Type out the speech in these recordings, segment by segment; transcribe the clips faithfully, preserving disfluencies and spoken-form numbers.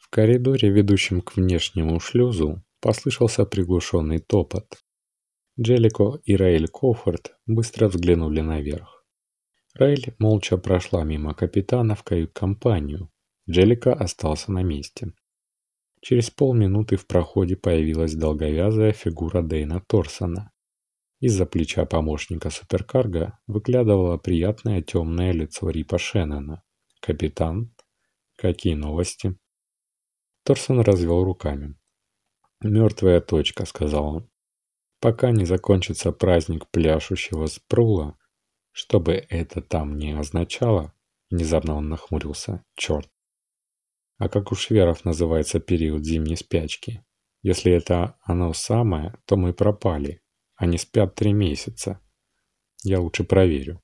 В коридоре, ведущем к внешнему шлюзу, послышался приглушенный топот. Джеллико и Раэль Коуфорд быстро взглянули наверх. Раэль молча прошла мимо капитана в кают-компанию. Джеллико остался на месте. Через полминуты в проходе появилась долговязая фигура Дэйна Торсона. Из-за плеча помощника суперкарго выглядывало приятное темное лицо Рипа Шеннона. «Капитан, какие новости?» Торсон развел руками. «Мертвая точка», — сказал он. «Пока не закончится праздник пляшущего спрула, что бы это там ни означало», — внезапно он нахмурился. «Черт! А как у шверов называется период зимней спячки? Если это оно самое, то мы пропали. Они спят три месяца. Я лучше проверю».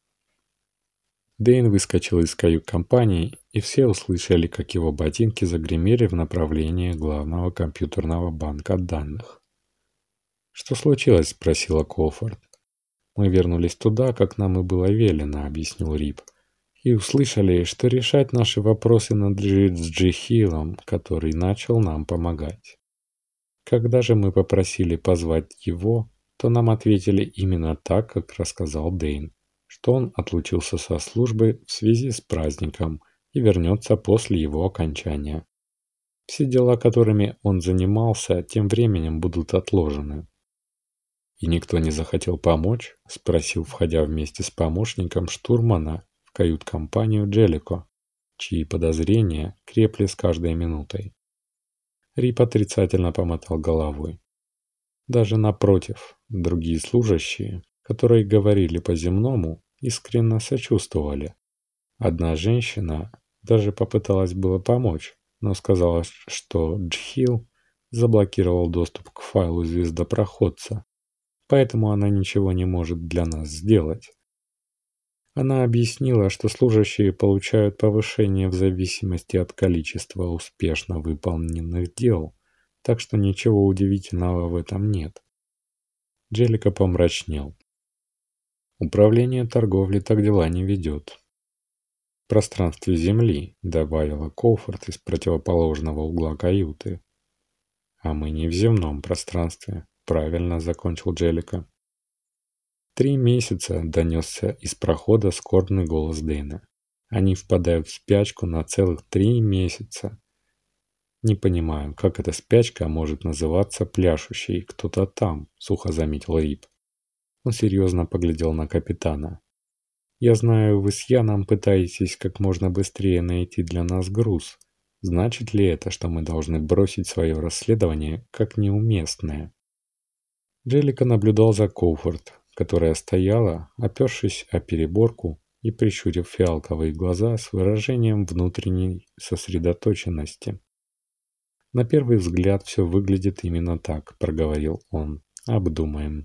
Дэйн выскочил из кают-компании, и все услышали, как его ботинки загремели в направлении главного компьютерного банка данных. «Что случилось?» – спросила Коуфорд. «Мы вернулись туда, как нам и было велено», – объяснил Рип. «И услышали, что решать наши вопросы надлежит с Джихилом, который начал нам помогать. Когда же мы попросили позвать его, то нам ответили именно так, как рассказал Дэйн, что он отлучился со службы в связи с праздником и вернется после его окончания. Все дела, которыми он занимался, тем временем будут отложены». «И никто не захотел помочь?» – спросил, входя вместе с помощником штурмана в кают-компанию Джеллико, чьи подозрения крепли с каждой минутой. Рип отрицательно помотал головой. Даже напротив, другие служащие, которые говорили по-земному, искренне сочувствовали. Одна женщина даже попыталась было помочь, но сказала, что Джхил заблокировал доступ к файлу звездопроходца, поэтому она ничего не может для нас сделать. Она объяснила, что служащие получают повышение в зависимости от количества успешно выполненных дел, так что ничего удивительного в этом нет. Джеллико помрачнел. «Управление торговли так дела не ведет». «В пространстве Земли», — добавила Коуфорд из противоположного угла каюты. «А мы не в земном пространстве», — правильно закончил Джеллико. «Три месяца», — донесся из прохода скорбный голос Дэйна. «Они впадают в спячку на целых три месяца». «Не понимаю, как эта спячка может называться пляшущей кто-то там», — сухо заметил Рип. Он серьезно поглядел на капитана. «Я знаю, вы с Яном пытаетесь как можно быстрее найти для нас груз. Значит ли это, что мы должны бросить свое расследование как неуместное?» Джеллико наблюдал за Коуфорд, которая стояла, опершись о переборку и прищурив фиалковые глаза с выражением внутренней сосредоточенности. «На первый взгляд все выглядит именно так», — проговорил он. «Обдумаем».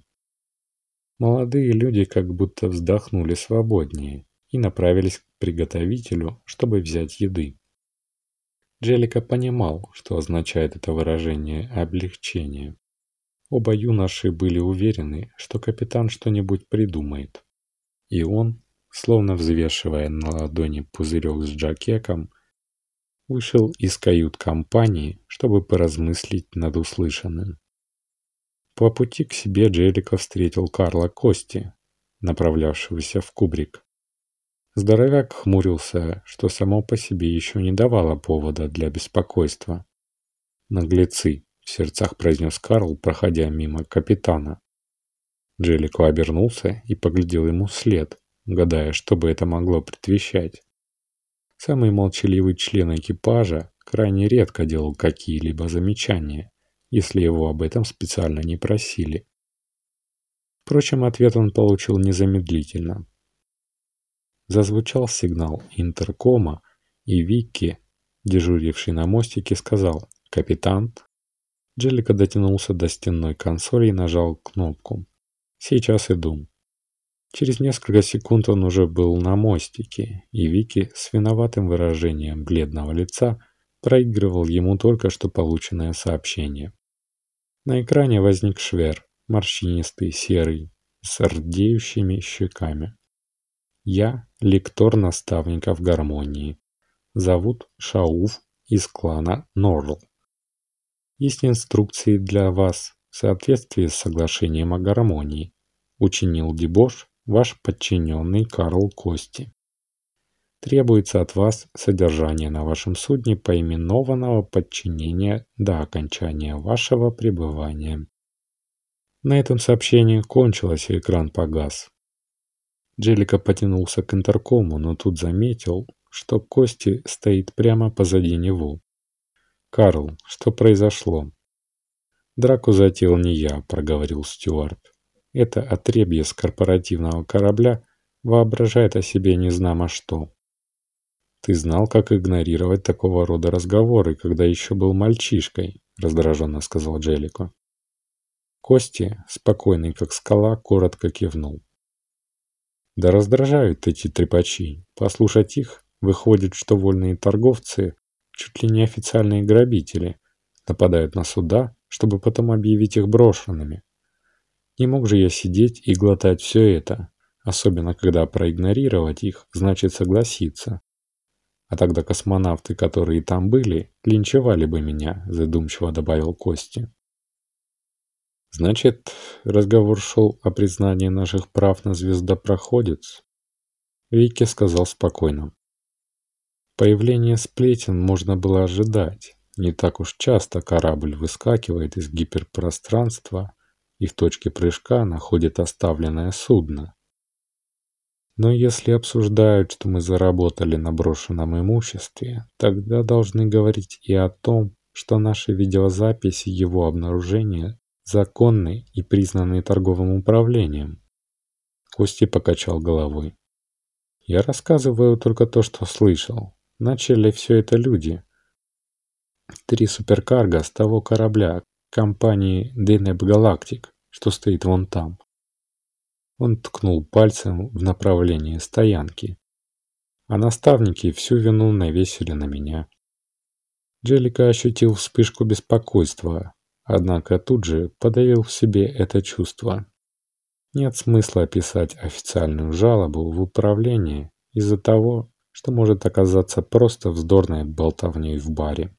Молодые люди как будто вздохнули свободнее и направились к приготовителю, чтобы взять еды. Джеллико понимал, что означает это выражение облегчения. Оба юноши были уверены, что капитан что-нибудь придумает. И он, словно взвешивая на ладони пузырек с джакеком, вышел из кают-компании, чтобы поразмыслить над услышанным. По пути к себе Джеллико встретил Карла Кости, направлявшегося в кубрик. Здоровяк хмурился, что само по себе еще не давало повода для беспокойства. «Наглецы!» — в сердцах произнес Карл, проходя мимо капитана. Джеллико обернулся и поглядел ему вслед, гадая, что бы это могло предвещать. Самый молчаливый член экипажа крайне редко делал какие-либо замечания, если его об этом специально не просили. Впрочем, ответ он получил незамедлительно. Зазвучал сигнал интеркома, и Викки, дежуривший на мостике, сказал: «Капитан». Джеллико дотянулся до стенной консоли и нажал кнопку. «Сейчас иду». Через несколько секунд он уже был на мостике, и Вики с виноватым выражением бледного лица проигрывал ему только что полученное сообщение. На экране возник швер, морщинистый, серый, с рдеющими щеками. «Я — лектор наставников гармонии. Зовут Шауф из клана Норл. Есть инструкции для вас в соответствии с соглашением о гармонии. Учинил дебош ваш подчиненный Карл Кости. Требуется от вас содержание на вашем судне поименованного подчинения до окончания вашего пребывания. На этом сообщение кончилось, и экран погас. Джеллико потянулся к интеркому, но тут заметил, что Кости стоит прямо позади него. «Карл, что произошло?» «Драку затеял не я», — проговорил Стюарт. «Это отребье с корпоративного корабля воображает о себе незнамо что». «Ты знал, как игнорировать такого рода разговоры, когда еще был мальчишкой», — раздраженно сказал Джеллико. Кости, спокойный как скала, коротко кивнул. «Да раздражают эти трепачи. Послушать их, выходит, что вольные торговцы чуть ли не официальные грабители, нападают на суда, чтобы потом объявить их брошенными. Не мог же я сидеть и глотать все это, особенно когда проигнорировать их значит согласиться. А тогда космонавты, которые там были, линчевали бы меня», — задумчиво добавил Кости. «Значит, разговор шел о признании наших прав на звездопроходец?» Вики сказал спокойно. «Появление сплетен можно было ожидать. Не так уж часто корабль выскакивает из гиперпространства и в точке прыжка находит оставленное судно. Но если обсуждают, что мы заработали на брошенном имуществе, тогда должны говорить и о том, что наши видеозаписи его обнаружения законны и признаны торговым управлением». Кости покачал головой. «Я рассказываю только то, что слышал. Начали все это люди. Три суперкарго с того корабля, компании Денеп Галактик, что стоит вон там». Он ткнул пальцем в направлении стоянки. А наставники всю вину навесили на меня. Джеллико ощутил вспышку беспокойства, однако тут же подавил в себе это чувство. Нет смысла писать официальную жалобу в управление из-за того, что может оказаться просто вздорной болтовней в баре.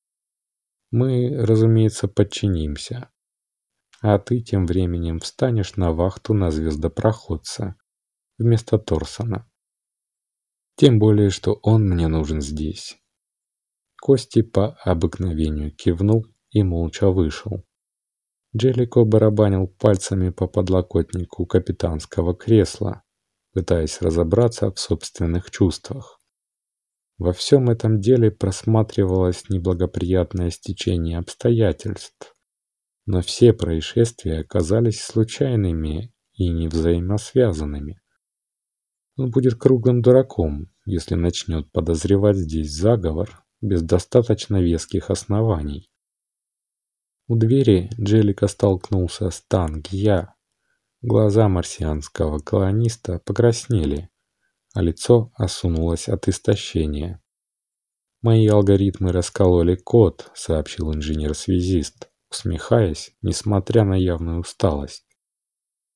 Мы, разумеется, подчинимся. А ты тем временем встанешь на вахту на звездопроходца вместо Торсона. Тем более, что он мне нужен здесь». Кости по обыкновению кивнул и молча вышел. Джеллико барабанил пальцами по подлокотнику капитанского кресла, пытаясь разобраться в собственных чувствах. Во всем этом деле просматривалось неблагоприятное стечение обстоятельств, но все происшествия оказались случайными и невзаимосвязанными. Он будет круглым дураком, если начнет подозревать здесь заговор без достаточно веских оснований. У двери Джеллико столкнулся с Тан-Гья. Глаза марсианского колониста покраснели, а лицо осунулось от истощения. «Мои алгоритмы раскололи код», — сообщил инженер-связист, усмехаясь, несмотря на явную усталость.